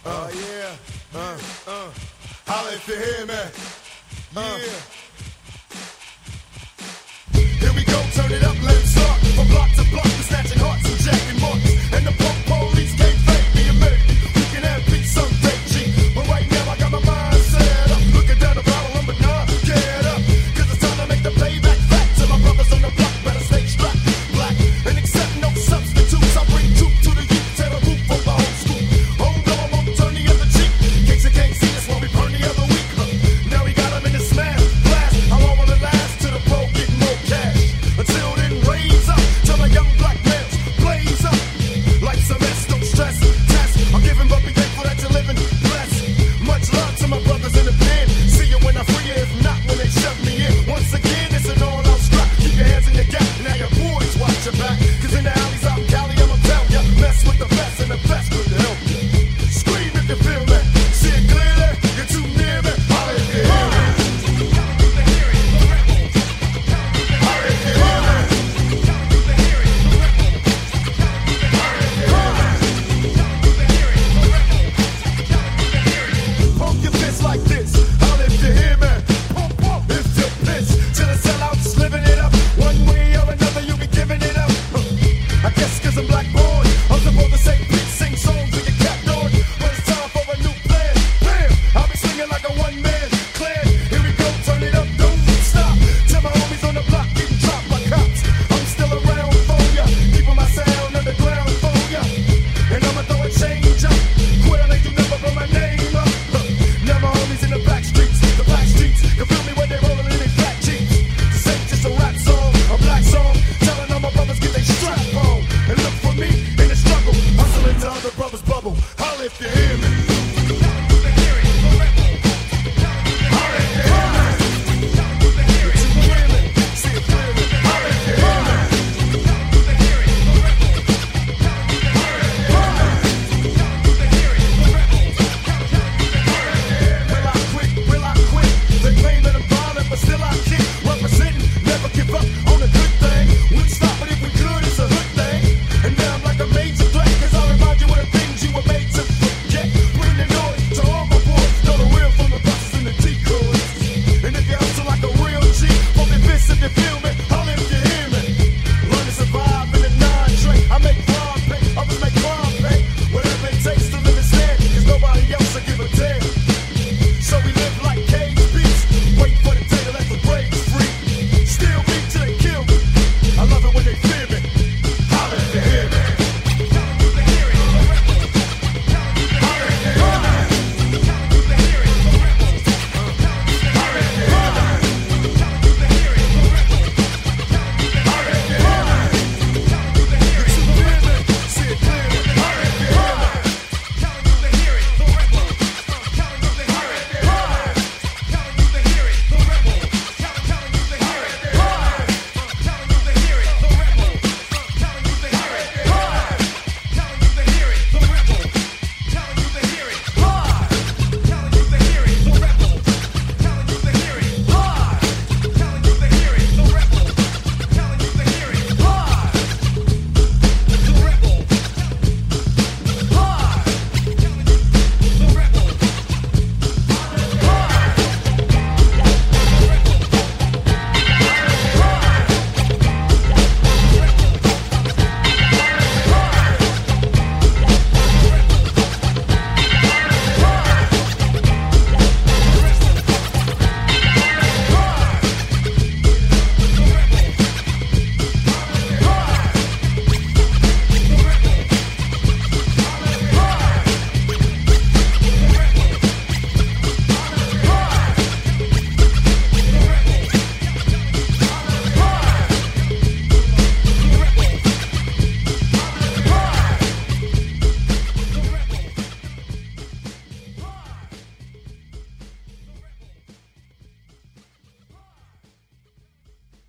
Holla if you hear me. Here we go, turn it up, let's start. From block to block, we're snatching hearts and jacking marks. And the punk police can't fake me a minute. We can have peace someday, G. But right now I got my mind set up. Looking down the barrel, I'm nah, get up. Cause it's time to make the payback fat. To my brothers on the block, better stay strapped. Black and accept no substitutes. I bring truth to the youth, tear the roof of the whole school. Home though I won't turn the other cheek. In case you can't see us while we burn the other week. Now we got them in the smash, blast. How long will it last? To the pro getting more cash. Until then, raise up. Till the young black males blaze up. Life's a mess, don't stress. Test. I'm giving but be thankful that you're living blessed. Much love to my brothers in the pen. See you when I free you, if not when they shove me in. Once again, it's an all-out strap. Keep your hands in your gap. Now your boys watch your back. Cause in the alleys out in Cali, I'ma tell ya. Mess with the best and the best could help you. Scream if you feel me. See it clearly. You're too near me. Holla if you hear me. Holla if you hear me. Pump your fist like this. Holla if you hear me. Pump, pump, if you piss. Till the sellouts living it up. One way or another, you be giving it up. I guess cause I'm black born. I'm supposed to say please sing songs with your cap on. But it's time for a new plan. Bam! I'll be singing like a one-man clan. Here we go, turn it up, don't stop. Tell my homies on the block getting dropped by cops. I'm still around for ya. Keeping my sound underground for ya. And I'ma throw a change up. Quit, they do never put my name up. Now my homies in the back streets. The black streets, you feel me when they rolling in their fat jeeps. This ain't just a rap song, a black song. Telling all my brothers get they strap on. And look for me in the struggle. Hustling to other brothers bubble. Holla if you hear me.